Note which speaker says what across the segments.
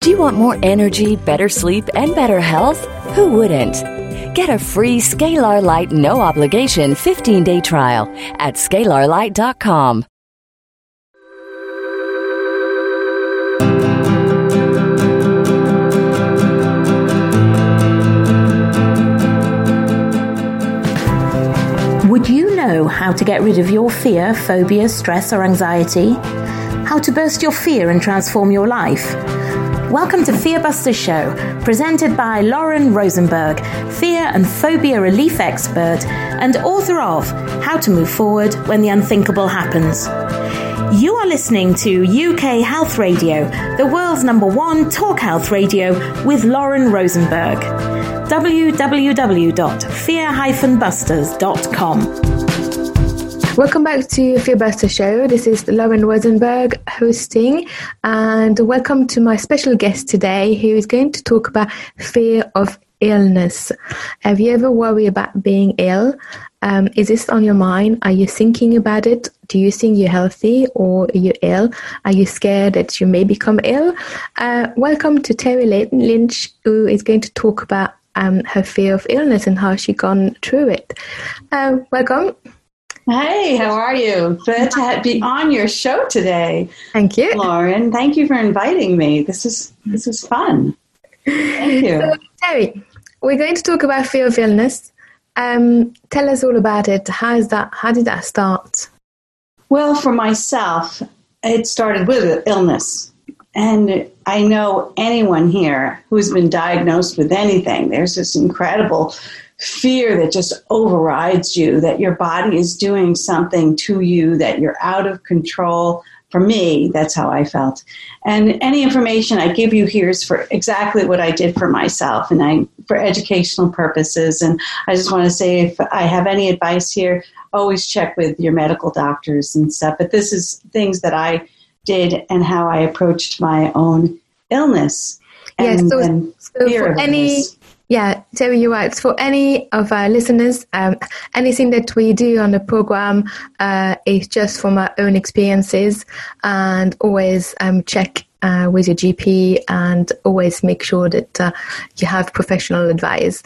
Speaker 1: Do you want more energy, better sleep, and better health? Who wouldn't? Get a free Scalar Light no obligation 15-day trial at scalarlight.com.
Speaker 2: Would you know how to get rid of your fear, phobia, stress, or anxiety? How to burst your fear and transform your life? Welcome to Fearbuster Show, presented by Lauren Rosenberg, fear and phobia relief expert and author of How to Move Forward When the Unthinkable Happens. You are listening to UK Health Radio, the world's #1 talk health radio with Lauren Rosenberg. www.fear-busters.com.
Speaker 3: Welcome back to Fearbuster Show. This is Lauren Rosenberg hosting, and welcome to my special guest today, who is going to talk about fear of illness. Have you ever worried about being ill? Is this on your mind? Are you thinking about it? Do you think you're healthy or are you ill? Are you scared that you may become ill? Welcome to Terry Lynch, who is going to talk about her fear of illness and how she gone through it. Welcome.
Speaker 4: Hey, how are you? Glad to be on your show today.
Speaker 3: Thank you,
Speaker 4: Lauren. Thank you for inviting me. This is fun. Thank you.
Speaker 3: So, Terry, we're going to talk about fear of illness. Tell us all about it. How did that start?
Speaker 4: Well, for myself, it started with illness. And I know anyone here who's been diagnosed with anything, there's this incredible fear that just overrides you, that your body is doing something to you, that you're out of control. For me, that's how I felt. And any information I give you here is for exactly what I did for myself and for educational purposes. And I just want to say, if I have any advice here, always check with your medical doctors and stuff. But this is things that I did and how I approached my own illness. And,
Speaker 3: so
Speaker 4: fear
Speaker 3: for
Speaker 4: of
Speaker 3: any...
Speaker 4: illness.
Speaker 3: Yeah, Terry, you're right. For any of our listeners, anything that we do on the program is just from our own experiences, and always check with your GP and always make sure that you have professional advice.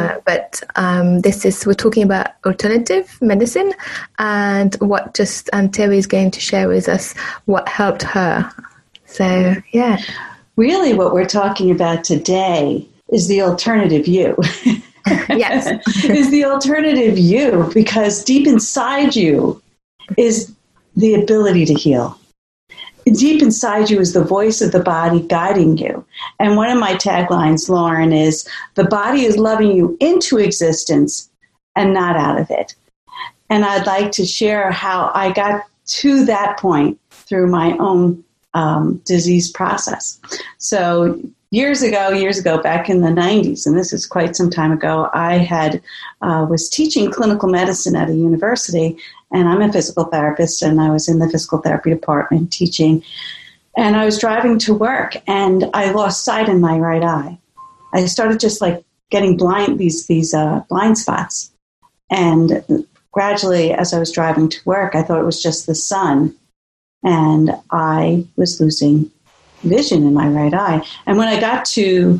Speaker 3: But we're talking about alternative medicine and and Terry is going to share with us what helped her. So, yeah.
Speaker 4: Really what we're talking about today is the alternative you.
Speaker 3: Yes.
Speaker 4: Is the alternative you, because deep inside you is the ability to heal. Deep inside you is the voice of the body guiding you. And one of my taglines, Lauren, is the body is loving you into existence and not out of it. And I'd like to share how I got to that point through my own disease process. So years ago, back in the 90s, and this is quite some time ago, I was teaching clinical medicine at a university, and I'm a physical therapist, and I was in the physical therapy department teaching, and I was driving to work, and I lost sight in my right eye. I started just like getting blind, these blind spots, and gradually, as I was driving to work, I thought it was just the sun, and I was losing vision in my right eye. And when I got to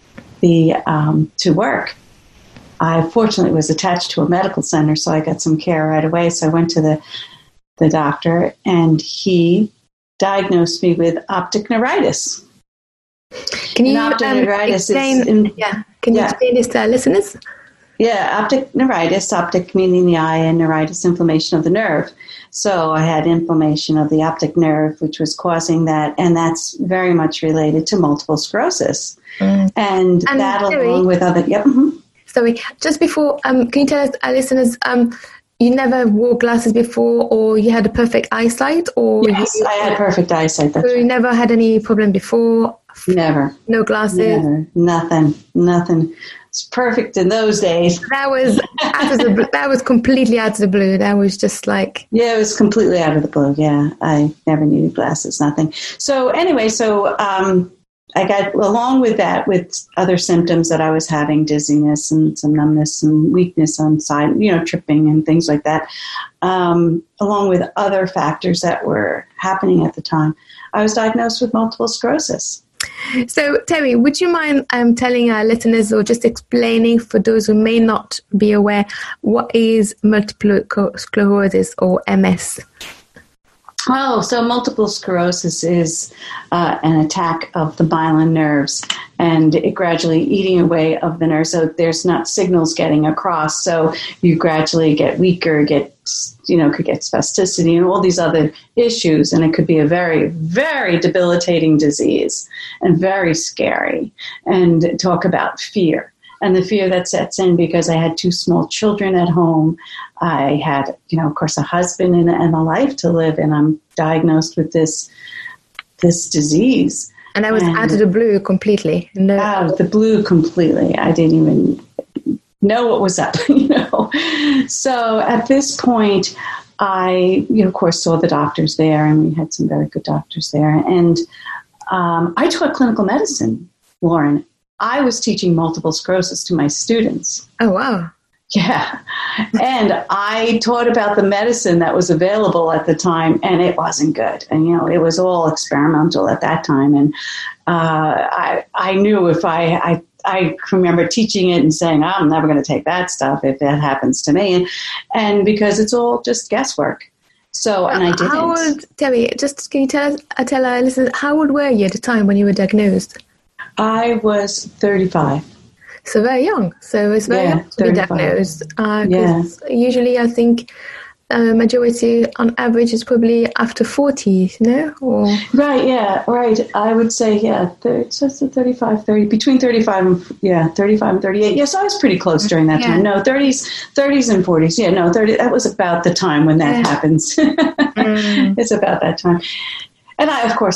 Speaker 4: work, I fortunately was attached to a medical center, so I got some care right away. So I went to the doctor, and he diagnosed me with optic neuritis.
Speaker 3: Can you explain? Can you explain this to our listeners?
Speaker 4: Yeah, optic neuritis, optic meaning the eye, and neuritis, inflammation of the nerve. So I had inflammation of the optic nerve, which was causing that, and that's very much related to multiple sclerosis. And that along with other... Yep. Mm-hmm.
Speaker 3: Sorry, just before, can you tell us, our listeners, you never wore glasses before, or you had a perfect eyesight? Or
Speaker 4: yes, I had perfect eyesight.
Speaker 3: So you never had any problem before?
Speaker 4: Never.
Speaker 3: No glasses?
Speaker 4: Never. Nothing. It's perfect in those days.
Speaker 3: That was completely out of the blue. That was just like...
Speaker 4: Yeah, it was completely out of the blue. Yeah, I never needed glasses, nothing. So anyway, I got, along with that, with other symptoms that I was having, dizziness and some numbness and weakness on side, tripping and things like that, along with other factors that were happening at the time, I was diagnosed with multiple sclerosis.
Speaker 3: So, Terry, would you mind telling our listeners, or just explaining for those who may not be aware, what is multiple sclerosis or MS?
Speaker 4: Oh, so multiple sclerosis is an attack of the myelin nerves, and it gradually eating away of the nerves. So there's not signals getting across. So you gradually get weaker, could get spasticity and all these other issues. And it could be a very, very debilitating disease and very scary. And talk about fear. And the fear that sets in because I had 2 small children at home. I had, of course, a husband and a life to live, and I'm diagnosed with this disease.
Speaker 3: And I was out of the blue completely. No.
Speaker 4: Out of the blue completely. I didn't even know what was up, So at this point, I, of course, saw the doctors there, and we had some very good doctors there. And I taught clinical medicine, Lauren. I was teaching multiple sclerosis to my students.
Speaker 3: Oh, wow.
Speaker 4: Yeah. And I taught about the medicine that was available at the time, and it wasn't good. And, it was all experimental at that time. And I knew if I remember teaching it and saying, I'm never going to take that stuff if that happens to me. And because it's all just guesswork. So, and I didn't.
Speaker 3: How old, Terry, just can you tell our listeners, how old were you at the time when you were diagnosed?
Speaker 4: I was 35.
Speaker 3: So very young. So it's very young to 35. Be diagnosed. Because usually I think majority on average is probably after 40, Or...
Speaker 4: Right, yeah, right. I would say, it's just 35, 30, between 35 and, 35 and 38. Yes, I was pretty close during that time. No, 30s and 40s. Yeah, no, 30, that was about the time when that happens. It's about that time. And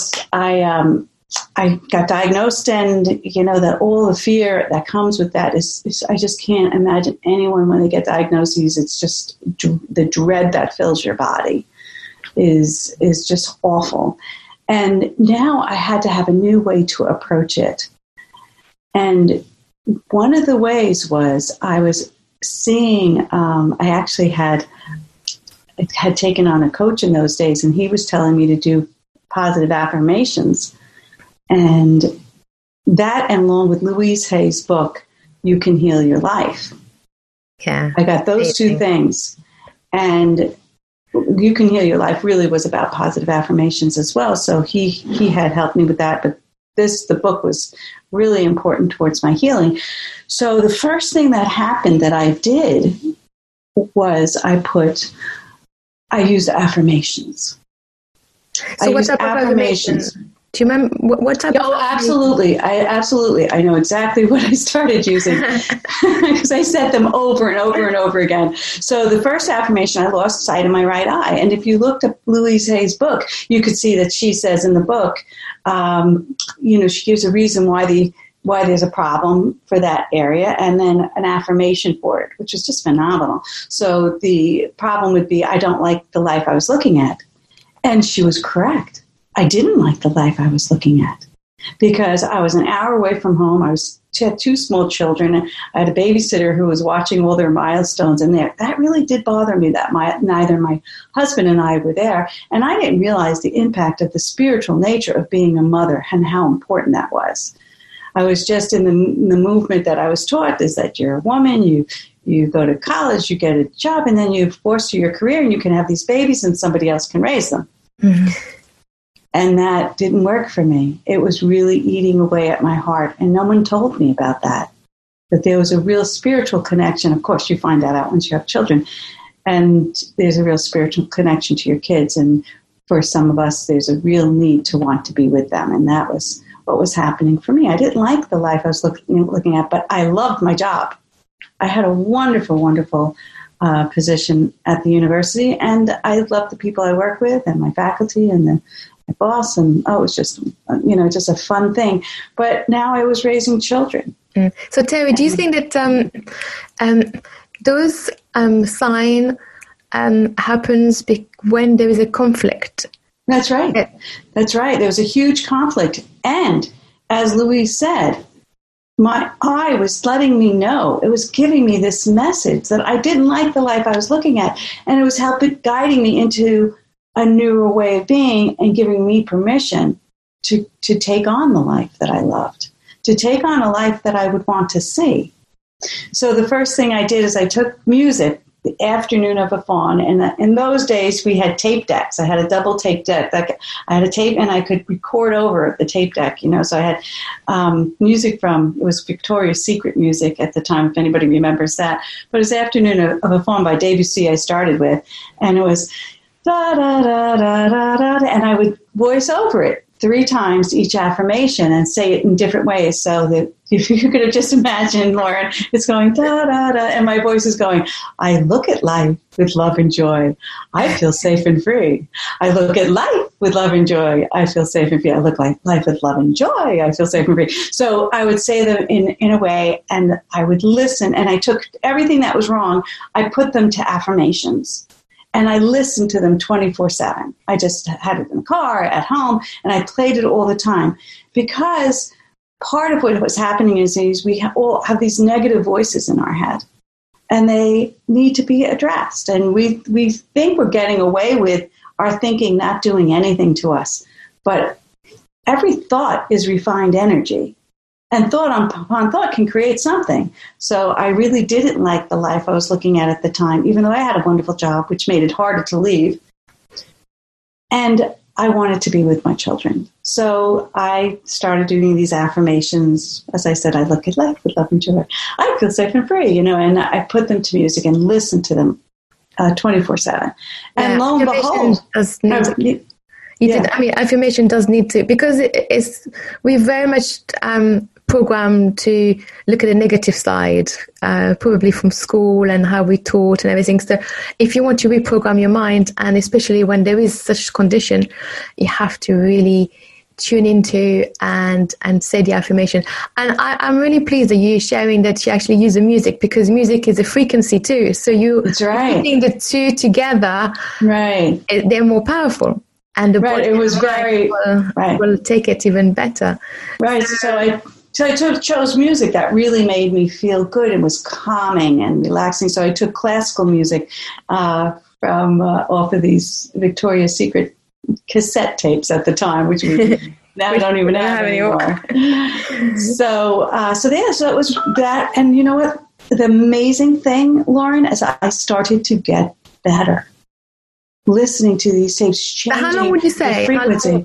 Speaker 4: I got diagnosed, and that all the fear that comes with that is I just can't imagine anyone when they get diagnoses. It's just the dread that fills your body is just awful. And now I had to have a new way to approach it. And one of the ways was I was seeing. I actually had taken on a coach in those days, and he was telling me to do positive affirmations. And that, and along with Louise Hay's book, You Can Heal Your Life.
Speaker 3: Yeah.
Speaker 4: I got those 2 things. And You Can Heal Your Life really was about positive affirmations as well. So he had helped me with that. But the book was really important towards my healing. So the first thing that happened that I did was I used affirmations.
Speaker 3: So what type of affirmations? Do you remember what type of...
Speaker 4: Oh, absolutely. I know exactly what I started using because I said them over and over and over again. So the first affirmation, I lost sight of my right eye. And if you looked up Louise Hay's book, you could see that she says in the book, she gives a reason why there's a problem for that area, and then an affirmation for it, which is just phenomenal. So the problem would be, I don't like the life I was looking at. And she was correct. I didn't like the life I was looking at because I was an hour away from home. I had 2 small children. I had a babysitter who was watching all their milestones, and that really did bother me that neither my husband and I were there. And I didn't realize the impact of the spiritual nature of being a mother and how important that was. I was just in the movement that I was taught is that you're a woman, you go to college, you get a job, and then you force your career, and you can have these babies and somebody else can raise them. Mm-hmm. And that didn't work for me. It was really eating away at my heart. And no one told me about that there was a real spiritual connection. Of course, you find that out once you have children. And there's a real spiritual connection to your kids. And for some of us, there's a real need to want to be with them. And that was what was happening for me. I didn't like the life I was looking at, but I loved my job. I had a wonderful, wonderful position at the university. And I loved the people I work with and my faculty and my boss, and it was just, just a fun thing. But now I was raising children.
Speaker 3: Mm. So Terry, do you think that those sign happens when there is a conflict?
Speaker 4: That's right. That's right. There was a huge conflict, and as Louise said, my eye was letting me know. It was giving me this message that I didn't like the life I was looking at, and it was guiding me into a newer way of being and giving me permission to take on the life that I loved, to take on a life that I would want to see. So the first thing I did is I took music, The Afternoon of a Fawn, and in those days we had tape decks. I had a double tape deck. I had a tape, and I could record over the tape deck, So I had music from, it was Victoria's Secret music at the time, if anybody remembers that. But it was Afternoon of a Fawn by Debussy I started with, and it was da da da da da da, and I would voice over it 3 times each affirmation and say it in different ways. So that if you could have just imagined, Lauren, it's going da da da, and my voice is going, I look at life with love and joy. I feel safe and free. I look at life with love and joy. I feel safe and free. I look at life with love and joy. I feel safe and free. So I would say them in a way, and I would listen, and I took everything that was wrong, I put them to affirmations. And I listened to them 24/7. I just had it in the car, at home, and I played it all the time. Because part of what was happening is we all have these negative voices in our head. And they need to be addressed. And we think we're getting away with our thinking not doing anything to us. But every thought is refined energy. And thought upon thought can create something. So I really didn't like the life I was looking at the time, even though I had a wonderful job, which made it harder to leave. And I wanted to be with my children. So I started doing these affirmations. As I said, I look at life with love and joy. I feel safe and free, and I put them to music and listened to them 24/7. And lo and behold,
Speaker 3: affirmation does need to, because we're very much programmed to look at the negative side, probably from school and how we taught and everything. So if you want to reprogram your mind, and especially when there is such condition, you have to really tune into and say the affirmation. And I'm really pleased that you're sharing that you actually use the music, because music is a frequency too. So
Speaker 4: That's right.
Speaker 3: putting the two together,
Speaker 4: right?
Speaker 3: They're more powerful. And the body
Speaker 4: it was very
Speaker 3: will take it even better.
Speaker 4: Right. So I chose music that really made me feel good and was calming and relaxing. So I took classical music from off of these Victoria's Secret cassette tapes at the time, which we now don't even have anymore. So it was that. And you know what? The amazing thing, Lauren, is I started to get better. Listening to these tapes, changing
Speaker 3: how long would you say?
Speaker 4: The frequency.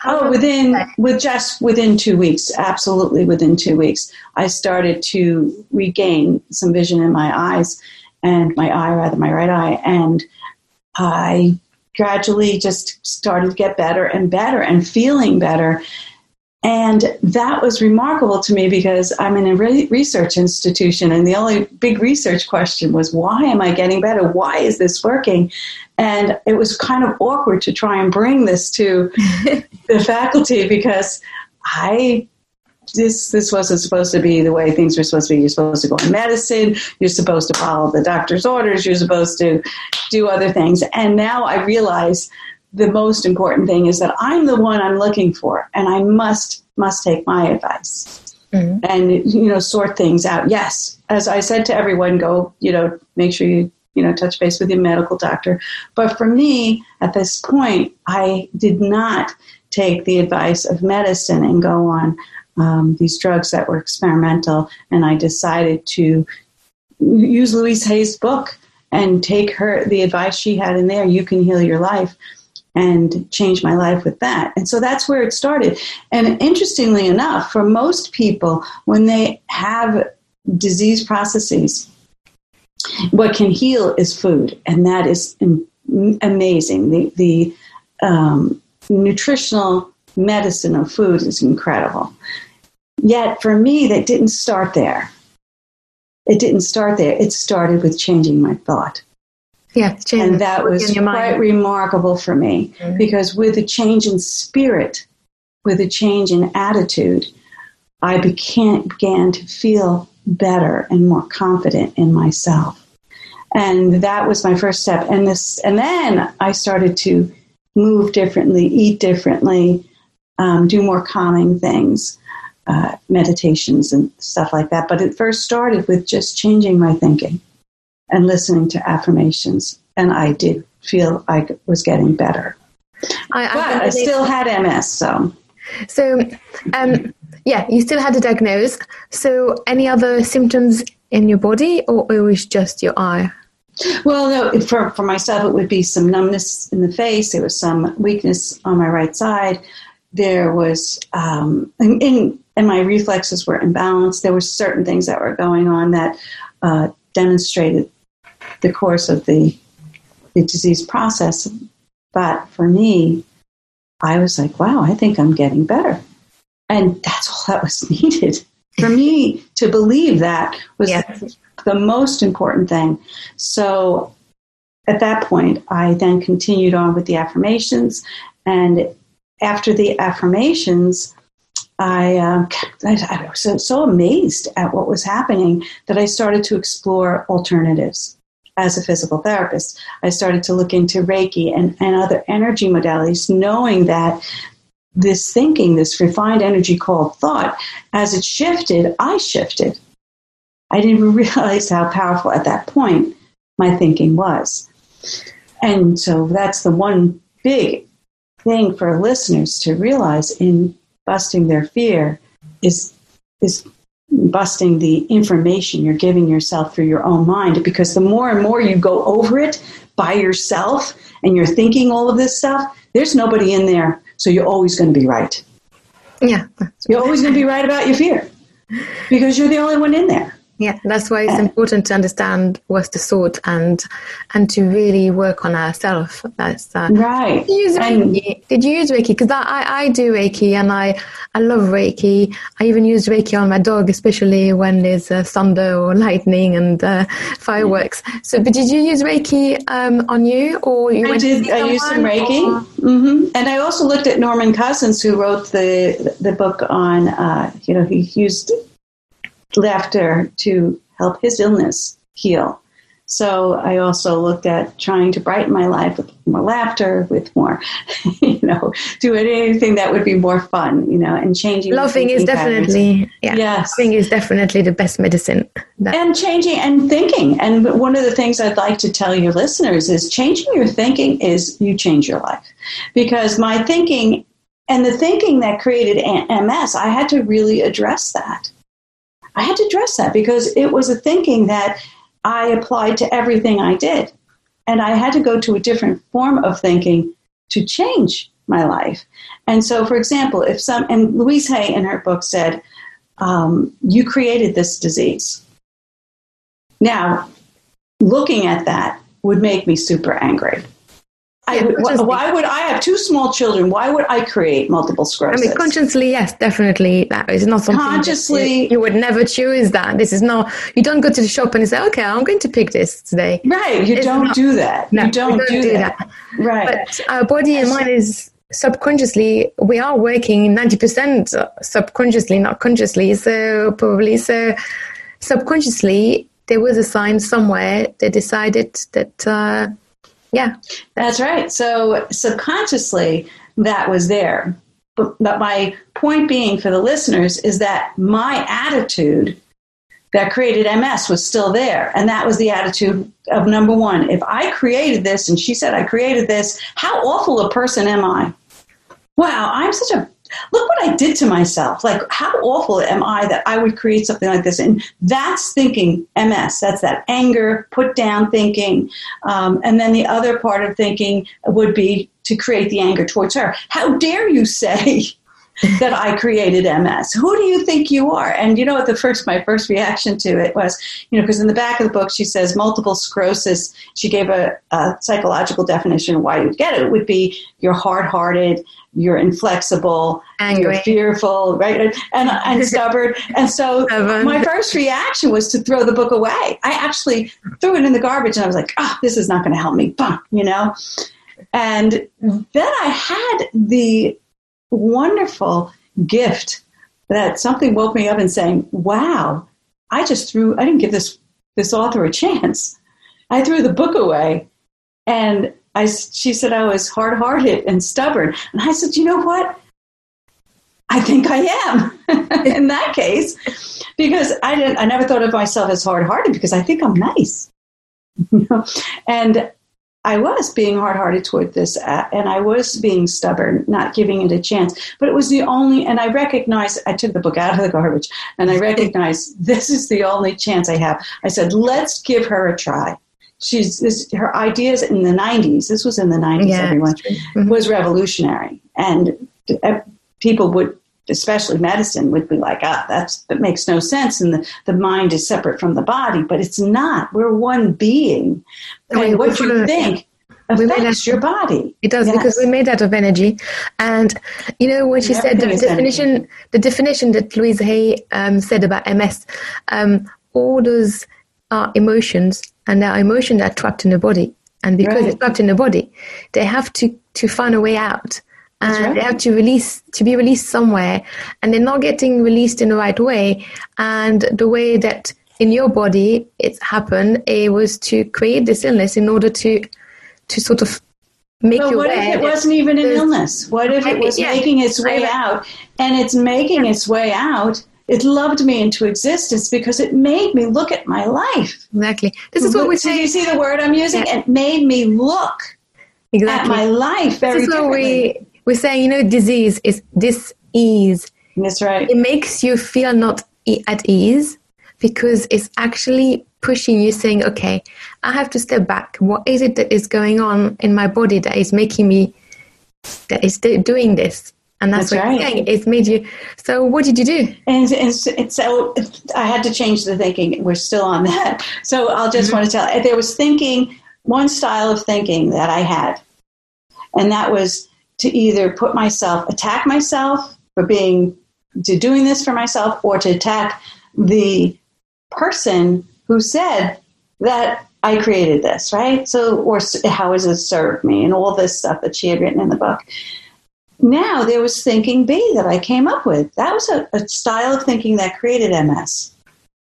Speaker 4: Within 2 weeks, absolutely within 2 weeks, I started to regain some vision in my eyes and my right eye, and I gradually just started to get better and better and feeling better. And that was remarkable to me, because I'm in a research institution, and the only big research question was, why am I getting better? Why is this working? And it was kind of awkward to try and bring this to the faculty, because this wasn't supposed to be the way things were supposed to be. You're supposed to go in medicine. You're supposed to follow the doctor's orders. You're supposed to do other things. And now I realize the most important thing is that I'm the one I'm looking for, and I must take my advice and, sort things out. Yes, as I said to everyone, go, make sure you, touch base with your medical doctor. But for me, at this point, I did not take the advice of medicine and go on these drugs that were experimental. And I decided to use Louise Hay's book and take the advice she had in there, You Can Heal Your Life, and change my life with that. And so that's where it started. And interestingly enough, for most people, when they have disease processes, what can heal is food. And that is amazing. The nutritional medicine of food is incredible. Yet for me, that didn't start there. It started with changing my thought.
Speaker 3: Yeah,
Speaker 4: and that was quite remarkable for me, because with a change in spirit, with a change in attitude, I began to feel better and more confident in myself. And that was my first step. And then I started to move differently, eat differently, do more calming things, meditations and stuff like that. But it first started with just changing my thinking and listening to affirmations. And I did feel I was getting better. But I still had MS, so.
Speaker 3: So, you still had a diagnosis. So any other symptoms in your body, or it was just your eye?
Speaker 4: Well, no, for myself, it would be some numbness in the face. There was some weakness on my right side. There was, and my reflexes were imbalanced. There were certain things that were going on that demonstrated the course of the disease process. But for me, I was like, wow, I think I'm getting better. And that's all that was needed. For me to believe that was the most important thing. So at that point, I then continued on with the affirmations. And after the affirmations, I was so amazed at what was happening that I started to explore alternatives. As a physical therapist, I started to look into Reiki and other energy modalities, knowing that this thinking, this refined energy called thought, as it shifted, I shifted. I didn't realize how powerful at that point my thinking was. And so that's the one big thing for listeners to realize in busting their fear is busting the information you're giving yourself through your own mind, because the more and more you go over it by yourself and you're thinking all of this stuff, there's nobody in there, so you're always going to be right.
Speaker 3: Yeah.
Speaker 4: You're always going to be right about your fear because you're the only one in there.
Speaker 3: Yeah, that's why it's important to understand what's the thought and to really work on ourselves. That's
Speaker 4: right.
Speaker 3: Did you use Reiki? Because I do Reiki, and I love Reiki. I even use Reiki on my dog, especially when there's thunder or lightning and fireworks. So, but did you use Reiki on you, or you?
Speaker 4: I did. I used some Reiki, and I also looked at Norman Cousins, who wrote the book on. He used laughter to help his illness heal. So I also looked at trying to brighten my life with more laughter, with more, doing anything that would be more fun, and changing.
Speaker 3: Laughing is definitely, laughing is definitely the best medicine.
Speaker 4: And changing and thinking. And one of the things I'd like to tell your listeners is changing your thinking is you change your life. Because my thinking and the thinking that created MS, I had to really address that. I had to address that because it was a thinking that I applied to everything I did. And I had to go to a different form of thinking to change my life. And so, for example, and Louise Hay in her book said, you created this disease. Now, looking at that would make me super angry. Why would I have two small children? Why would I create multiple sclerosis?
Speaker 3: I mean, consciously, yes, definitely. That is not something consciously you would never choose that. This is not, you don't go to the shop and say, okay, I'm going to pick this today.
Speaker 4: Right. You don't do that.
Speaker 3: No,
Speaker 4: you don't do that. Right.
Speaker 3: But our body and mind is subconsciously, we are working 90% subconsciously, not consciously. So subconsciously, there was a sign somewhere that decided that,
Speaker 4: that's right. So subconsciously, that was there. But my point being for the listeners is that my attitude that created MS was still there. And that was the attitude of number one. If I created this, and she said I created this, how awful a person am I? Wow, I'm such a... Look what I did to myself. Like, how awful am I that I would create something like this? And that's thinking MS. That's that anger, put down thinking. And then the other part of thinking would be to create the anger towards her. How dare you say that I created MS? Who do you think you are? And you know what my first reaction to it was, because in the back of the book she says multiple sclerosis, she gave a psychological definition of why you would get it. It would be you're hard-hearted, you're inflexible, angry, you're fearful, right? And stubborn. And so my first reaction was to throw the book away. I actually threw it in the garbage and I was like, this is not going to help me, And then I had the wonderful gift that something woke me up and saying, wow, I didn't give this author a chance. I threw the book away, and she said I was hard-hearted and stubborn. And I said, you know what? I think I am in that case, because I never thought of myself as hard-hearted because I think I'm nice. And I was being hard-hearted toward this, and I was being stubborn, not giving it a chance. But it was the only, and I recognized, I took the book out of the garbage, and I recognized this is the only chance I have. I said, let's give her a try. Her ideas in the 90s, this was in the 90s, everyone, was revolutionary. And people would, especially medicine, would be like, that makes no sense, and the mind is separate from the body, but it's not. We're one being. And what you think affects your body.
Speaker 3: It does, because we're made out of energy. And, when she said the definition that Louise Hay said about MS, all those are emotions, and our emotions are trapped in the body. And because it's trapped in the body, they have to find a way out. And they have to be released somewhere, and they're not getting released in the right way. And the way that in your body it's happened, it was to create this illness in order to sort of make you aware.
Speaker 4: What if it wasn't even an illness? What if it was making its way out, and it's making its way out? It loved me into existence because it made me look at my life.
Speaker 3: Exactly. This is what we say.
Speaker 4: Do you see the word I'm using? It made me look at my life very differently.
Speaker 3: We're saying, disease is dis-ease.
Speaker 4: That's right.
Speaker 3: It makes you feel not at ease because it's actually pushing you, saying, okay, I have to step back. What is it that is going on in my body that is making me, that is doing this? And that's what you're saying. It's made you. So what did you do?
Speaker 4: And so I had to change the thinking. We're still on that. So I'll just want to tell, there was one style of thinking that I had, and that was to either attack myself for doing this for myself, or to attack the person who said that I created this, right? So, or how has it served me, and all this stuff that she had written in the book. Now there was thinking B that I came up with. That was a style of thinking that created MS.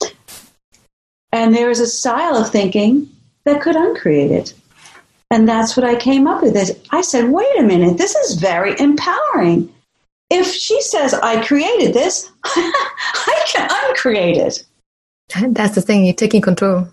Speaker 4: And there was a style of thinking that could uncreate it. And that's what I came up with. I said, wait a minute, this is very empowering. If she says I created this, I can uncreate it.
Speaker 3: That's the thing, you're taking control.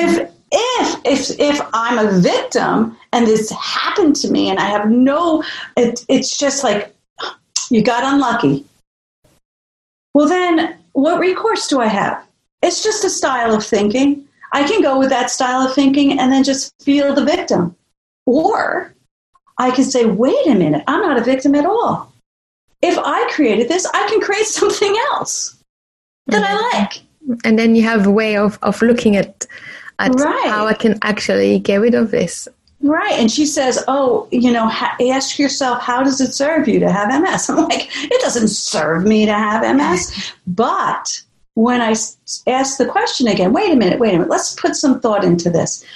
Speaker 4: If I'm a victim and this happened to me and I have it's just like, you got unlucky. Well, then what recourse do I have? It's just a style of thinking. I can go with that style of thinking and then just feel the victim. Or I can say, wait a minute, I'm not a victim at all. If I created this, I can create something else that I like.
Speaker 3: And then you have a way of looking at how I can actually get rid of this.
Speaker 4: Right. And she says, ask yourself, how does it serve you to have MS? I'm like, it doesn't serve me to have MS. But when I ask the question again, wait a minute, let's put some thought into this.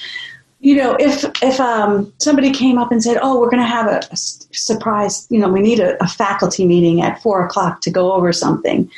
Speaker 4: If somebody came up and said, we're going to have a surprise, we need a faculty meeting at 4:00 to go over something.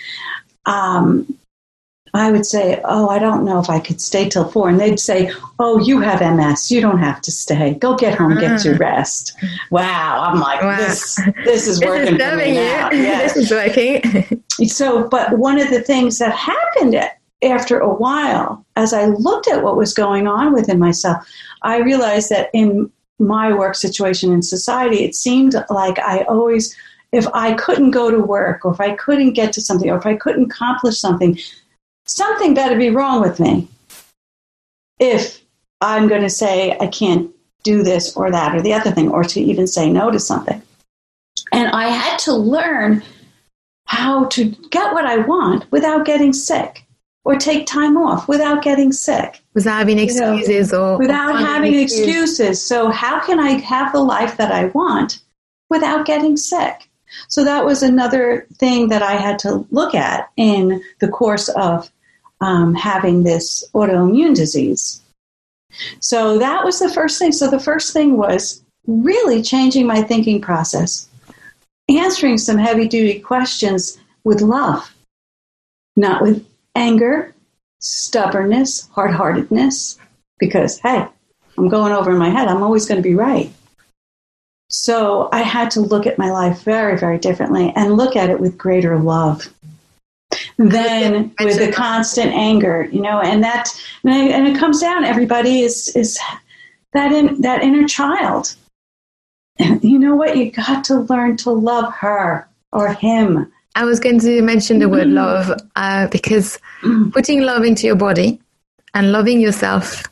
Speaker 4: I would say, I don't know if I could stay till 4. And they'd say, you have MS. You don't have to stay. Go get home, get your rest. Wow. I'm like, this is working for me now. Yes.
Speaker 3: This is working.
Speaker 4: So, but one of the things that happened after a while, as I looked at what was going on within myself, I realized that in my work situation in society, it seemed like I always, if I couldn't go to work, or if I couldn't get to something, or if I couldn't accomplish something better be wrong with me if I'm going to say I can't do this or that or the other thing, or to even say no to something. And I had to learn how to get what I want without getting sick, or take time off without getting sick.
Speaker 3: Without having excuses.
Speaker 4: Without having excuses. So how can I have the life that I want without getting sick? So that was another thing that I had to look at in the course of having this autoimmune disease. So that was the first thing. So the first thing was really changing my thinking process, answering some heavy-duty questions with love, not with anger, stubbornness, hard-heartedness, because, hey, I'm going over in my head. I'm always going to be right. So I had to look at my life very, very differently and look at it with greater love than with the constant anger, and it comes down. Everybody is that inner child. And you know what? You got to learn to love her or him.
Speaker 3: I was going to mention the word love because putting love into your body and loving yourself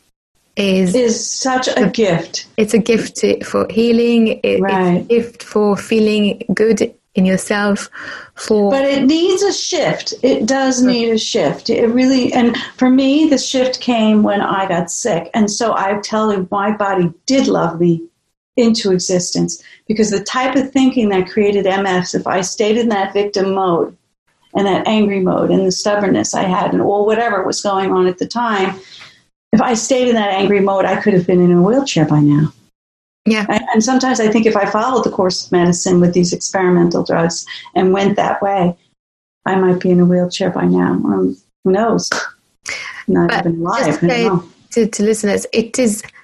Speaker 3: is
Speaker 4: such a gift.
Speaker 3: It's a gift for healing. It's a gift for feeling good in yourself.
Speaker 4: But it needs a shift. It does need a shift. It really, and for me, the shift came when I got sick. And so I tell you, my body did love me into existence, because the type of thinking that created MS, if I stayed in that victim mode and that angry mode and the stubbornness I had and whatever was going on at the time, if I stayed in that angry mode, I could have been in a wheelchair by now.
Speaker 3: Yeah.
Speaker 4: And sometimes I think if I followed the course of medicine with these experimental drugs and went that way, I might be in a wheelchair by now. Who knows? Not even alive. I don't know.
Speaker 3: To listeners, it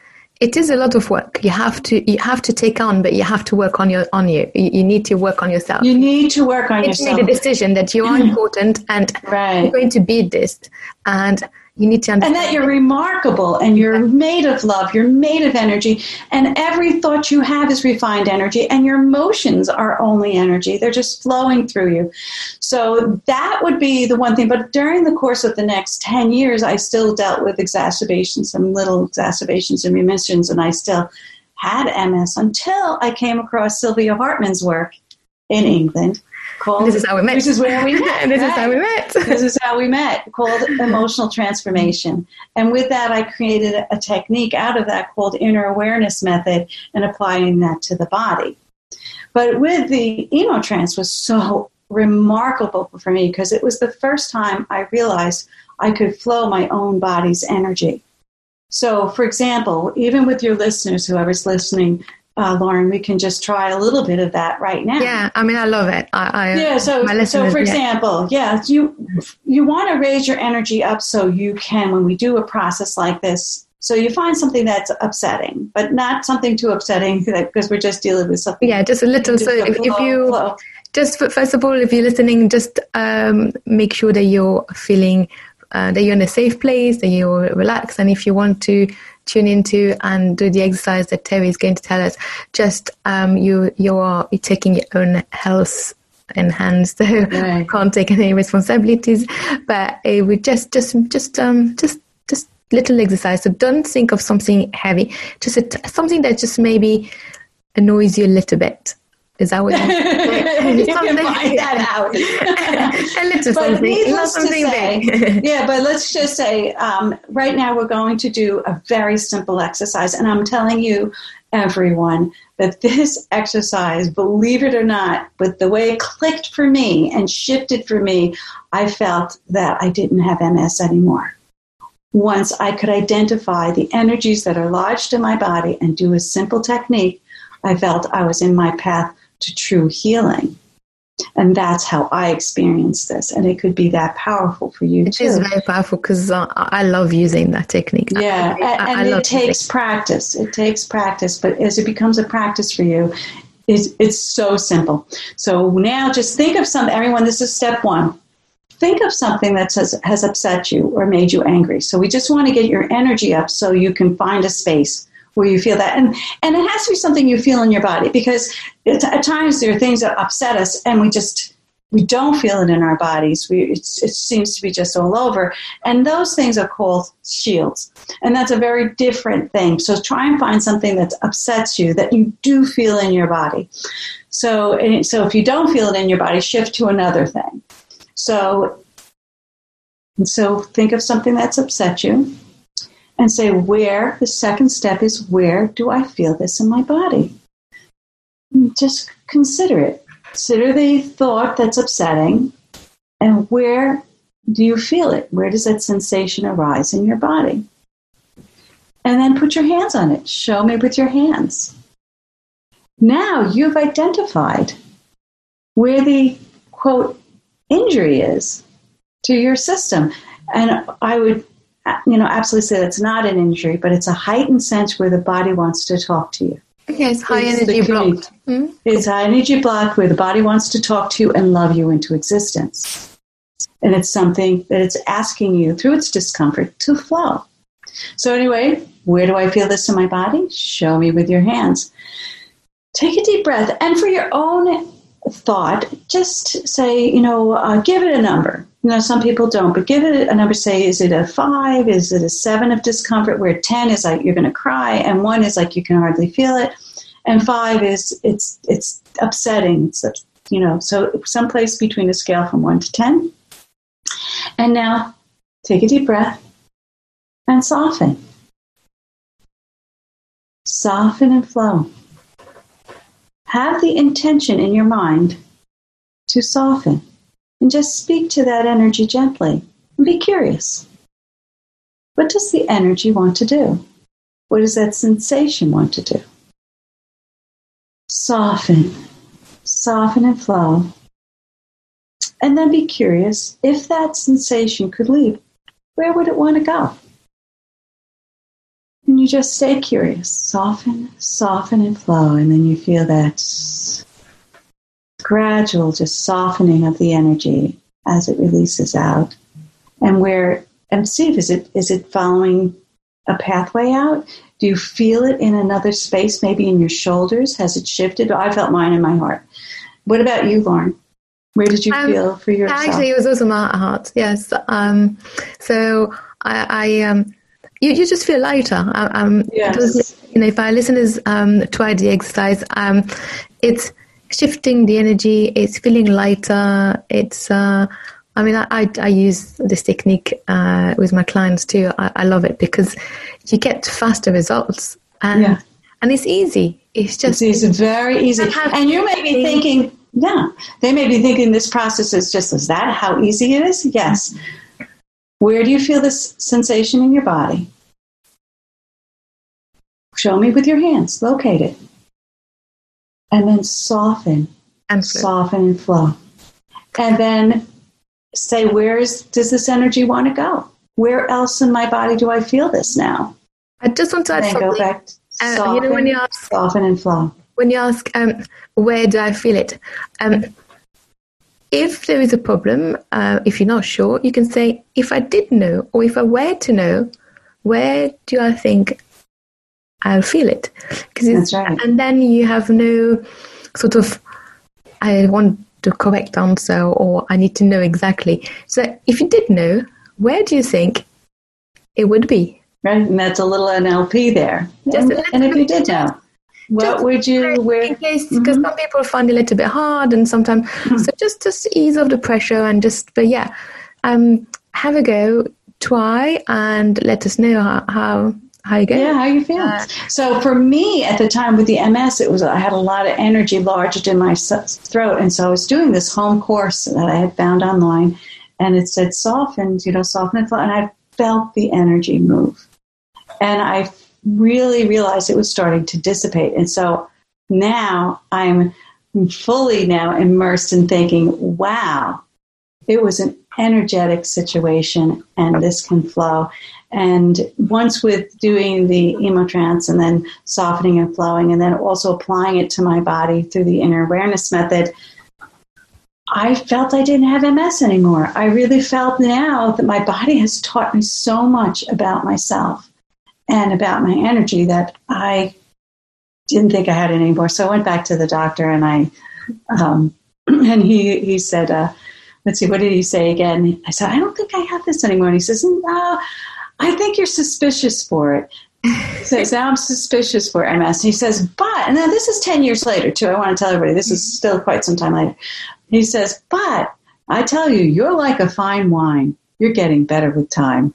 Speaker 3: is a lot of work. You have to take on, but you have to work on you. You need to work on yourself.
Speaker 4: You need to work on yourself.
Speaker 3: You need to make a decision that you are important and you're going to beat this. And you need to understand.
Speaker 4: And that you're remarkable and you're made of love. You're made of energy. And every thought you have is refined energy. And your emotions are only energy. They're just flowing through you. So that would be the one thing. But during the course of the next 10 years, I still dealt with exacerbations, some little exacerbations and remissions. And I still had MS until I came across Sylvia Hartman's work in England.
Speaker 3: This is how we met.
Speaker 4: This is where we met.
Speaker 3: This is how we met.
Speaker 4: This is how we met, called emotional transformation. And with that, I created a technique out of that called inner awareness method and applying that to the body. But with the emotrance was so remarkable for me because it was the first time I realized I could flow my own body's energy. So, for example, even with your listeners, whoever's listening, Lauren, we can just try a little bit of that right now.
Speaker 3: Yeah, I mean, I love it.
Speaker 4: So for example, you want to raise your energy up so you can, when we do a process like this, so you find something that's upsetting, but not something too upsetting because we're just dealing with something.
Speaker 3: Yeah, just a little. So if you, just first of all, if you're listening, just make sure that you're feeling that you're in a safe place, that you're relaxed, and if you want to tune into and do the exercise that Terry is going to tell us, just you're taking your own health in hands, so you can't take any responsibilities. But it would just little exercise. So don't think of something heavy, just something that just maybe annoys you a little bit. Is that what you
Speaker 4: can find that out?
Speaker 3: A little something, not something big.
Speaker 4: Yeah, but let's just say right now we're going to do a very simple exercise. And I'm telling you, everyone, that this exercise, believe it or not, but the way it clicked for me and shifted for me, I felt that I didn't have MS anymore. Once I could identify the energies that are lodged in my body and do a simple technique, I felt I was in my path to true healing. And that's how I experienced this. And it could be that powerful for you too.
Speaker 3: It is very powerful because I love using that technique.
Speaker 4: Yeah, and it takes practice. It takes practice. But as it becomes a practice for you, it's so simple. So now just think of something. Everyone, this is step one. Think of something that has upset you or made you angry. So we just want to get your energy up so you can find a space where you feel that. And it has to be something you feel in your body, because at times there are things that upset us and we don't feel it in our bodies. It seems to be just all over. And those things are called shields. And that's a very different thing. So try and find something that upsets you that you do feel in your body. So if you don't feel it in your body, shift to another thing. So think of something that's upset you. And say, the second step is, where do I feel this in my body? Just consider it. Consider the thought that's upsetting, and where do you feel it? Where does that sensation arise in your body? And then put your hands on it. Show me with your hands. Now you've identified where the, quote, injury is to your system. And I would absolutely say that's not an injury, but it's a heightened sense where the body wants to talk to you.
Speaker 3: Yes, high energy blocked. Mm-hmm.
Speaker 4: It's high energy blocked where the body wants to talk to you and love you into existence. And it's something that it's asking you through its discomfort to flow. So anyway, Where do I feel this in my body? Show me with your hands. Take a deep breath. And for your own thought, just say, give it a number. Some people don't, but give it a number. Say, is it a 5? Is it a 7 of discomfort, where 10 is like you're going to cry, and 1 is like you can hardly feel it, and 5 is it's upsetting. So someplace between a scale from 1 to 10. And now take a deep breath and soften. Soften and flow. Have the intention in your mind to soften, and just speak to that energy gently and be curious. What does the energy want to do? What does that sensation want to do? Soften. Soften and flow. And then be curious, if that sensation could leave, where would it want to go? And you just stay curious. Soften, soften and flow. And then you feel that gradual just softening of the energy as it releases out. And see, is it following a pathway out? Do you feel it in another space, maybe in your shoulders? Has it shifted? I felt mine in my heart. What about you, Lauren? Where did you feel for yourself?
Speaker 3: Actually, it was also my heart, yes. So you just feel lighter.
Speaker 4: Yes.
Speaker 3: If our listeners try the exercise, it's shifting the energy. It's feeling lighter. It's I use this technique with my clients too. I love it because you get faster results, and it's easy. It's
Speaker 4: very easy. And you may be thinking, they may be thinking this process is that how easy it is? Yes. Where do you feel this sensation in your body? Show me with your hands. Locate it. And then soften. And flow. Soften and flow. And then say, does this energy want to go? Where else in my body do I feel this now?
Speaker 3: I just want to add something.
Speaker 4: Go back. Soften, when you ask, soften and flow.
Speaker 3: When you ask, where do I feel it? If there is a problem, if you're not sure, you can say, if I did know, or if I were to know, where do I think I'll feel it?
Speaker 4: That's right.
Speaker 3: And then you have no sort of, I want the correct answer, or I need to know exactly. So if you did know, where do you think it would be?
Speaker 4: Right, and that's a little NLP there. And if you did know, what would you wear?
Speaker 3: In case, because some people find it a little bit hard, and sometimes, so just ease off the pressure and have a go, try, and let us know how you go.
Speaker 4: Yeah, how you feel. So for me, at the time with the MS, I had a lot of energy lodged in my throat, and so I was doing this home course that I had found online, and it said soften and flow, and I felt the energy move. And I really realized it was starting to dissipate. And so now I'm fully now immersed in thinking, wow, it was an energetic situation and this can flow. And once with doing the emotrance and then softening and flowing and then also applying it to my body through the inner awareness method, I felt I didn't have MS anymore. I really felt now that my body has taught me so much about myself and about my energy that I didn't think I had it anymore. So I went back to the doctor and and he said, let's see, what did he say again? I said, I don't think I have this anymore. And he says, no, I think you're suspicious for it. He says, I'm suspicious for MS. And he says, and now this is 10 years later too. I want to tell everybody, this is still quite some time later. He says, but I tell you, you're like a fine wine. You're getting better with time.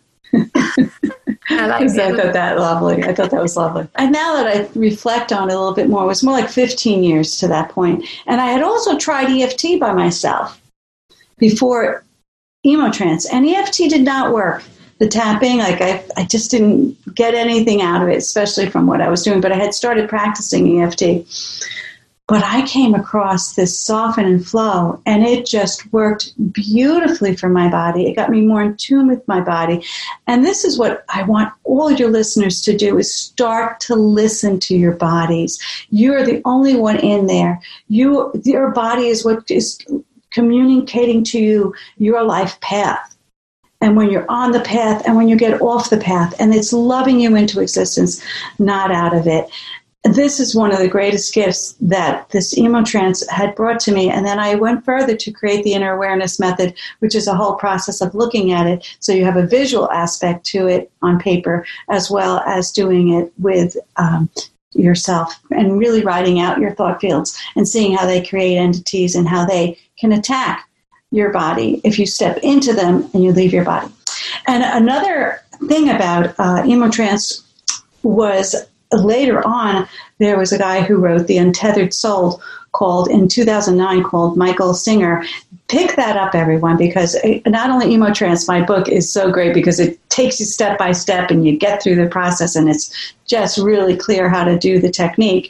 Speaker 4: I thought that lovely. I thought that was lovely. And now that I reflect on it a little bit more, it was more like 15 years to that point. And I had also tried EFT by myself before emotrance, and EFT did not work. The tapping, I just didn't get anything out of it, especially from what I was doing. But I had started practicing EFT. But I came across this soften and flow, and it just worked beautifully for my body. It got me more in tune with my body. And this is what I want all your listeners to do, is start to listen to your bodies. You're the only one in there. Your body is what is communicating to you your life path. and when you're on the path and when you get off the path, and it's loving you into existence, not out of it. This is one of the greatest gifts that this emotrance had brought to me. And then I went further to create the inner awareness method, which is a whole process of looking at it. So you have a visual aspect to it on paper, as well as doing it with yourself and really writing out your thought fields and seeing how they create entities and how they can attack your body if you step into them and you leave your body. And another thing about emotrance was, later on, there was a guy who wrote The Untethered Soul in 2009 called Michael Singer. Pick that up, everyone, because not only emotrance, my book is so great because it takes you step by step and you get through the process and it's just really clear how to do the technique.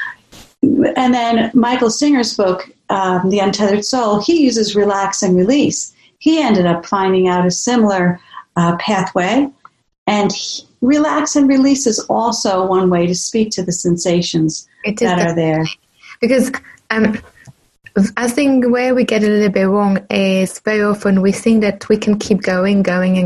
Speaker 4: And then Michael Singer's book, The Untethered Soul, he uses relax and release. He ended up finding out a similar pathway, and relax and release is also one way to speak to the sensations that are there.
Speaker 3: Because I think where we get a little bit wrong is very often we think that we can keep going,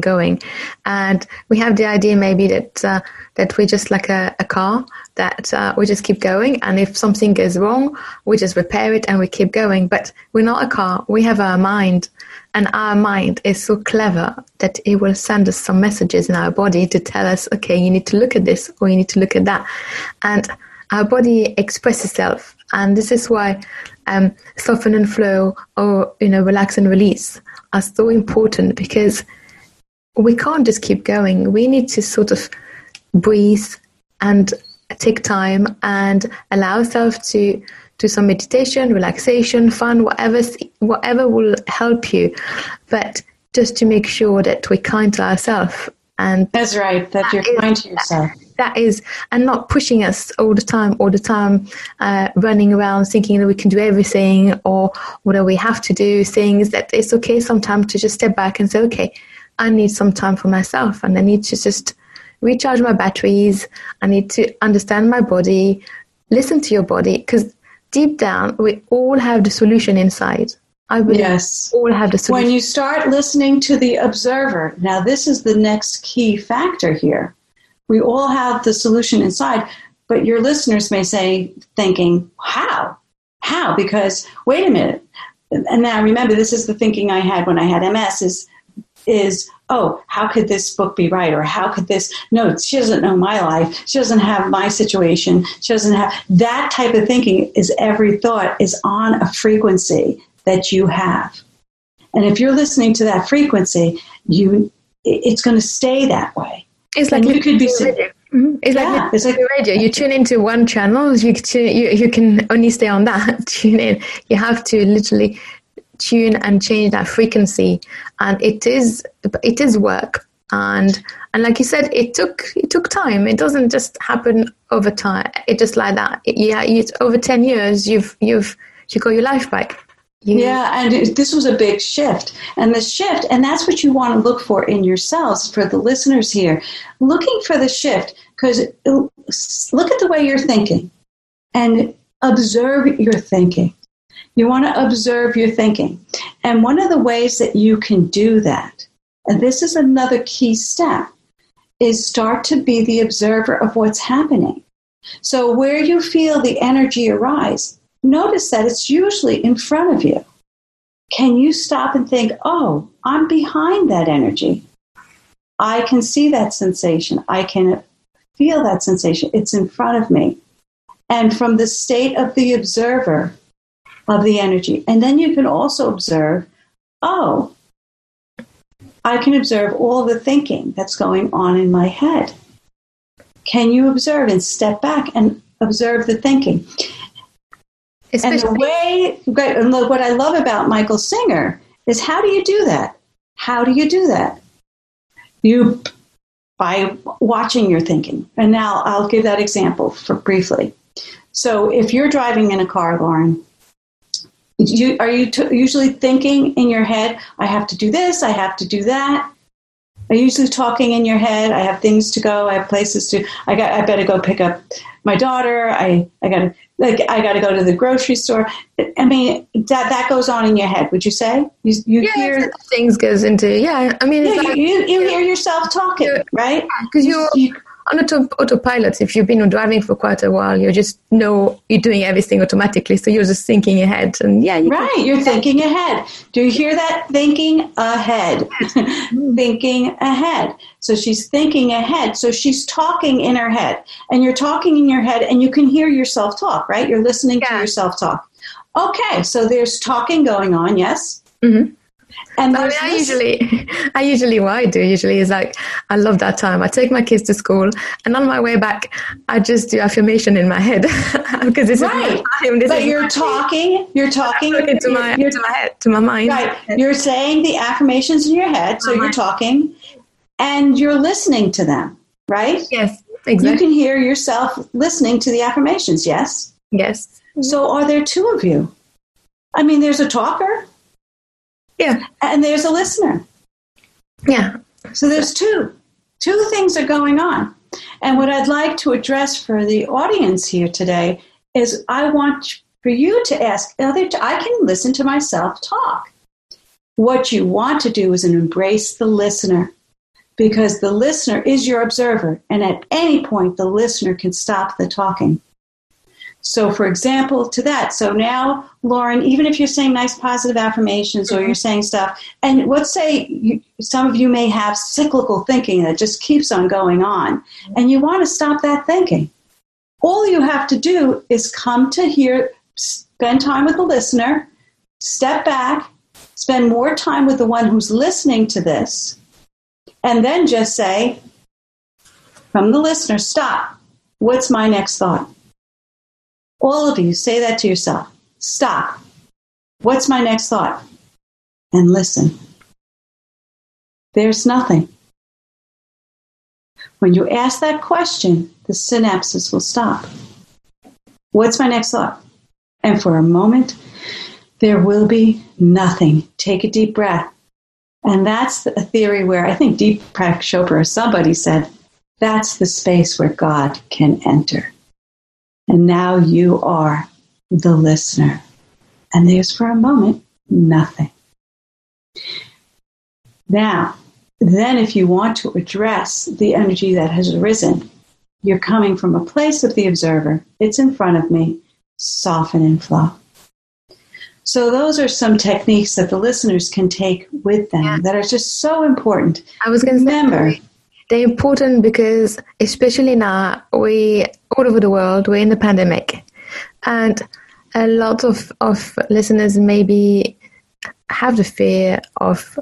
Speaker 3: and we have the idea maybe that we're just like a car, that we just keep going, and if something goes wrong, we just repair it and we keep going. But we're not a car. We have our mind. And our mind is so clever that it will send us some messages in our body to tell us, okay, you need to look at this or you need to look at that. And our body expresses itself. And this is why soften and flow or, relax and release are so important, because we can't just keep going. We need to sort of breathe and take time and allow ourselves to do some meditation, relaxation, fun, whatever will help you, but just to make sure that we're kind to ourselves. And
Speaker 4: that's right, that you're kind to yourself.
Speaker 3: That is, and not pushing us all the time, running around thinking that we can do everything or that we have to do things. That it's okay sometimes to just step back and say, okay, I need some time for myself, and I need to just recharge my batteries. I need to understand my body, listen to your body, because deep down, we all have the solution inside. I believe
Speaker 4: yes.
Speaker 3: We all have the solution.
Speaker 4: When you start listening to the observer, now this is the next key factor here. We all have the solution inside, but your listeners may thinking, how? How? Because, wait a minute. And now remember, this is the thinking I had when I had MS is, oh, how could this book be right? Or how could this, no, she doesn't know my life. She doesn't have my situation. She doesn't have, that type of thinking is every thought is on a frequency that you have. And if you're listening to that frequency, it's going to stay that way.
Speaker 3: It's like
Speaker 4: you could be
Speaker 3: radio. Mm-hmm. It's like radio. You tune into one channel, you can only stay on that. Tune in. You have to literally tune and change that frequency, and it is work. And like you said, it took time. It doesn't just happen over time. It just like that. It's over 10 years. You got your life back.
Speaker 4: And this was a big shift. And that's what you want to look for in yourselves, for the listeners here. Looking for the shift, because look at the way you're thinking and observe your thinking. You want to observe your thinking. And one of the ways that you can do that, and this is another key step, is start to be the observer of what's happening. So where you feel the energy arise, notice that it's usually in front of you. Can you stop and think, oh, I'm behind that energy. I can see that sensation. I can feel that sensation. It's in front of me. And from the state of the observer of the energy. And then you can also observe, oh, I can observe all the thinking that's going on in my head. Can you observe and step back and observe the thinking? And what I love about Michael Singer is, how do you do that? How do you do that? By watching your thinking. And now I'll give that example briefly. So if you're driving in a car, Lauren, are you usually thinking in your head, I have to do this, I have to do that? Are you usually talking in your head, I have things to go, I have places to, I better go pick up my daughter, I got to Like, I got to go to the grocery store. I mean, that goes on in your head, would you say? You hear
Speaker 3: things goes into, I mean, it's like,
Speaker 4: you hear yourself talking, right?
Speaker 3: Because you're on autopilot. If you've been driving for quite a while, you just know you're doing everything automatically. So you're just thinking ahead. And you're thinking ahead. Do you hear that? Thinking ahead. Thinking ahead. So she's thinking ahead. So she's talking in her head. And you're talking in your head, and you can hear yourself talk, right? You're listening to yourself talk. Okay, so there's talking going on, yes? Mm-hmm. And what I do is like, I love that time. I take my kids to school, and on my way back, I just do affirmation in my head because this is my time.
Speaker 4: But you're talking
Speaker 3: to my head, to my mind.
Speaker 4: Right. You're saying the affirmations in your head, so you're talking, and you're listening to them, right?
Speaker 3: Yes, exactly.
Speaker 4: You can hear yourself listening to the affirmations, yes?
Speaker 3: Yes.
Speaker 4: So are there two of you? I mean, there's a talker.
Speaker 3: Yeah.
Speaker 4: And there's a listener.
Speaker 3: Yeah.
Speaker 4: So there's two things are going on. And what I'd like to address for the audience here today is I want for you to ask, I can listen to myself talk. What you want to do is embrace the listener, because the listener is your observer. And at any point, the listener can stop the talking. So, for example, to that. So now, Lauren, even if you're saying nice positive affirmations or you're saying stuff, and let's say some of you may have cyclical thinking that just keeps on going on, and you want to stop that thinking. All you have to do is come to here, spend time with the listener, step back, spend more time with the one who's listening to this, and then just say, from the listener, stop. What's my next thought? All of you, say that to yourself. Stop. What's my next thought? And listen. There's nothing. When you ask that question, the synapses will stop. What's my next thought? And for a moment, there will be nothing. Take a deep breath. And that's a theory where I think Deepak Chopra or somebody said, that's the space where God can enter. And now you are the listener. And there's for a moment, nothing. Now, then if you want to address the energy that has arisen, you're coming from a place of the observer. It's in front of me. Soften and flow. So those are some techniques that the listeners can take with them that are just so important.
Speaker 3: I was going to remember. They're important because, especially now, all over the world, we're in the pandemic. And a lot of listeners maybe have the fear of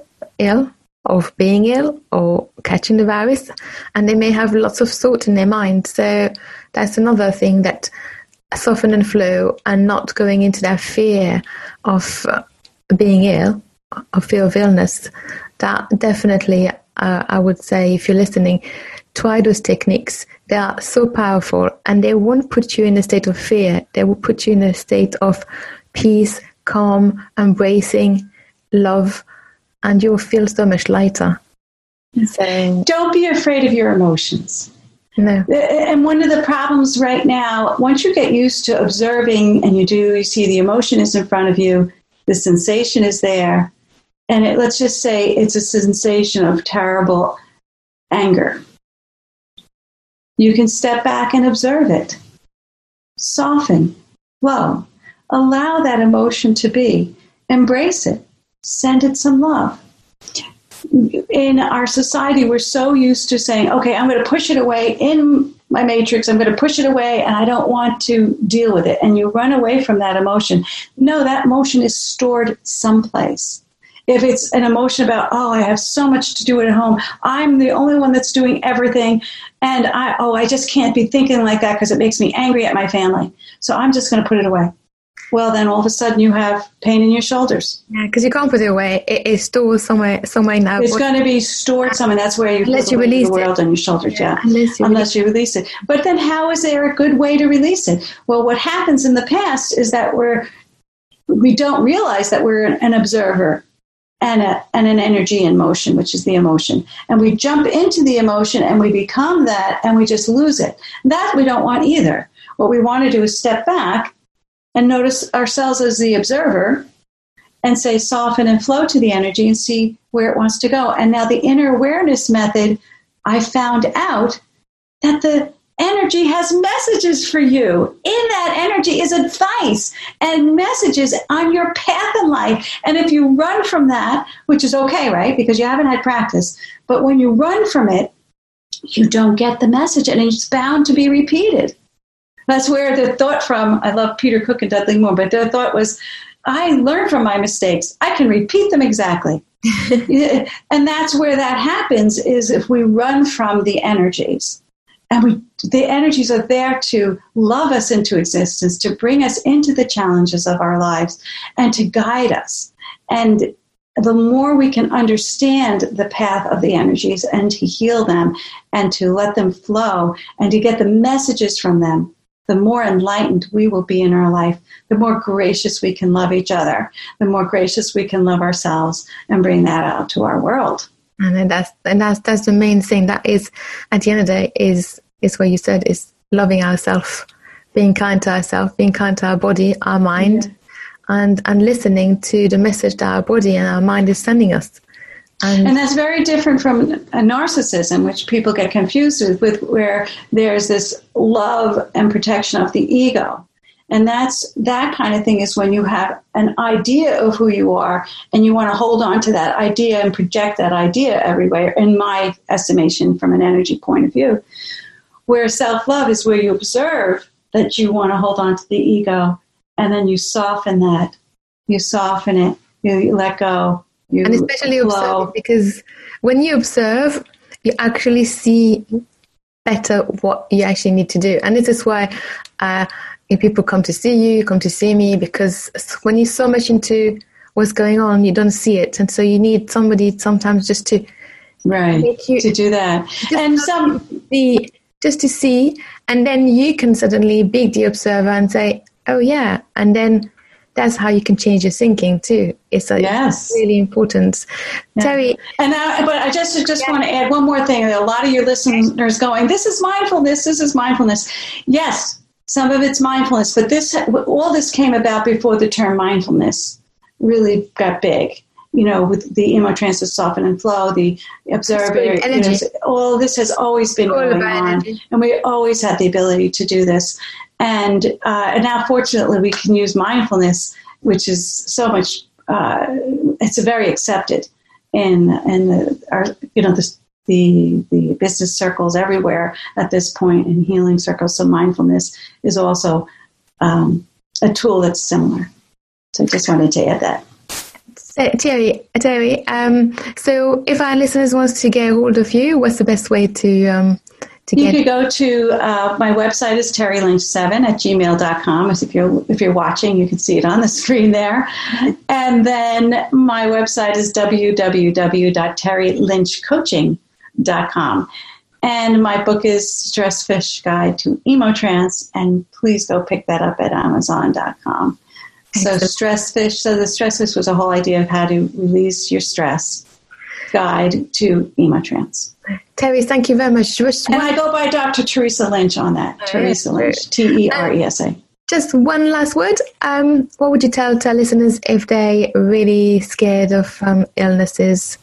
Speaker 3: being ill or catching the virus. And they may have lots of thoughts in their mind. So that's another thing, that soften and flow and not going into that fear of being ill or fear of illness. That definitely, I would say, if you're listening, try those techniques. They are so powerful, and they won't put you in a state of fear. They will put you in a state of peace, calm, embracing, love, and you'll feel so much lighter. So,
Speaker 4: don't be afraid of your emotions.
Speaker 3: No.
Speaker 4: And one of the problems right now, once you get used to observing and you see the emotion is in front of you, the sensation is there, and let's just say it's a sensation of terrible anger. You can step back and observe it. Soften, flow. Allow that emotion to be. Embrace it. Send it some love. In our society, we're so used to saying, okay, I'm going to push it away in my matrix. I'm going to push it away, and I don't want to deal with it. And you run away from that emotion. No, that emotion is stored someplace. If it's an emotion about, I have so much to do at home, I'm the only one that's doing everything, and I just can't be thinking like that because it makes me angry at my family. So I'm just going to put it away. Well, then all of a sudden you have pain in your shoulders.
Speaker 3: Yeah, because you can't put it away. It is stored somewhere now.
Speaker 4: It's going to be stored somewhere. That's where you
Speaker 3: unless
Speaker 4: put
Speaker 3: you release
Speaker 4: the world
Speaker 3: it.
Speaker 4: On your shoulders. Yeah.
Speaker 3: Unless
Speaker 4: you release it. But then how is there a good way to release it? Well, what happens in the past is that we don't realize that we're an observer and an energy in motion, which is the emotion. And we jump into the emotion and we become that, and we just lose it. That we don't want either. What we want to do is step back and notice ourselves as the observer and say soften and flow to the energy and see where it wants to go. And now the inner awareness method, I found out that the energy has messages for you. In that energy is advice and messages on your path in life. And if you run from that, which is okay, right? Because you haven't had practice. But when you run from it, you don't get the message, and it's bound to be repeated. That's where the thought from, I love Peter Cook and Dudley Moore, but their thought was, I learned from my mistakes. I can repeat them exactly. And that's where that happens, is if we run from the energies. And the energies are there to love us into existence, to bring us into the challenges of our lives, and to guide us. And the more we can understand the path of the energies and to heal them and to let them flow and to get the messages from them, the more enlightened we will be in our life, the more gracious we can love each other, the more gracious we can love ourselves and bring that out to our world.
Speaker 3: And that's the main thing. That is, at the end of the day, is what you said, is loving ourselves, being kind to ourselves, being kind to our body, our mind, and listening to the message that our body and our mind is sending us. And
Speaker 4: that's very different from a narcissism, which people get confused with, where there's this love and protection of the ego. And that kind of thing is when you have an idea of who you are and you want to hold on to that idea and project that idea everywhere, in my estimation, from an energy point of view. Where self-love is where you observe that you want to hold on to the ego, and then you soften that. You soften it. You let go.
Speaker 3: And especially observe, because when you observe, you actually see better what you actually need to do. And this is why if people come to see you, come to see me, because when you're so much into what's going on, you don't see it. And so you need somebody sometimes just to
Speaker 4: make you, to do that. And
Speaker 3: just to see, and then you can suddenly be the observer and say, oh yeah, and then that's how you can change your thinking too. It's really important. Yeah. Terry.
Speaker 4: But I just want to add one more thing. A lot of your listeners going, this is mindfulness. Yes, some of it's mindfulness, but all this came about before the term mindfulness really got big. You know, with the emotrance, the soften and flow, the observer, all this has always been going on. And we always had the ability to do this. And now, fortunately, we can use mindfulness, which is so much, it's very accepted in the business circles everywhere at this point, in healing circles. So mindfulness is also a tool that's similar. So I just wanted to add that.
Speaker 3: Terry, so if our listeners want to get a hold of you, what's the best way to get?
Speaker 4: You could go to my website is terrylynch7@gmail.com. If you're watching, you can see it on the screen there. And then my website is www.terrylynchcoaching.com. And my book is Stress Fish Guide to Emotrance, and please go pick that up at Amazon.com. So the Stress Fish was a whole idea of how to release your stress, guide to Emotrance.
Speaker 3: Terry, thank you very much.
Speaker 4: And I go by Dr. Teresa Lynch on that. Teresa Lynch, Teresa.
Speaker 3: Just one last word. What would you tell listeners if they're really scared of illnesses?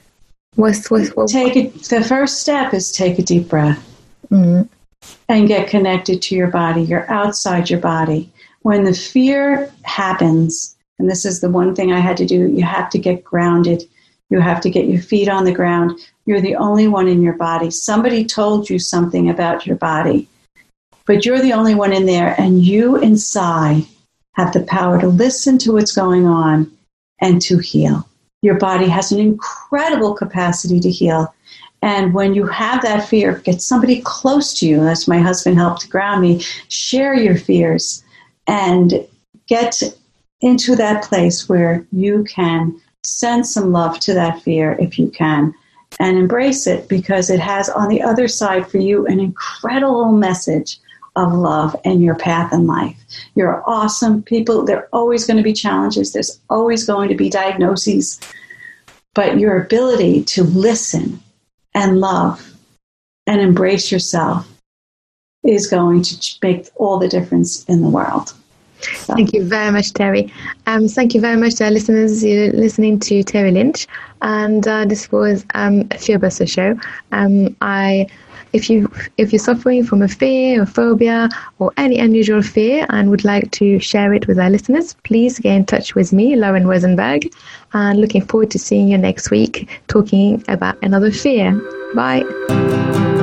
Speaker 4: The first step is take a deep breath and get connected to your body. You're outside your body. When the fear happens, and this is the one thing I had to do, you have to get grounded. You have to get your feet on the ground. You're the only one in your body. Somebody told you something about your body, but you're the only one in there, and you inside have the power to listen to what's going on and to heal. Your body has an incredible capacity to heal. And when you have that fear, get somebody close to you. That's my husband helped to ground me. Share your fears and get into that place where you can send some love to that fear if you can, and embrace it, because it has on the other side for you an incredible message of love and your path in life. You're awesome people. There are always going to be challenges. There's always going to be diagnoses. But your ability to listen and love and embrace yourself is going to make all the difference in the world. So.
Speaker 3: Thank you very much, Terry. Thank you very much to our listeners. You're listening to Terry Lynch, and this was a Fearbuster show. If you're suffering from a fear or phobia or any unusual fear and would like to share it with our listeners, please get in touch with me, Lauren Rosenberg, and looking forward to seeing you next week talking about another fear. Bye.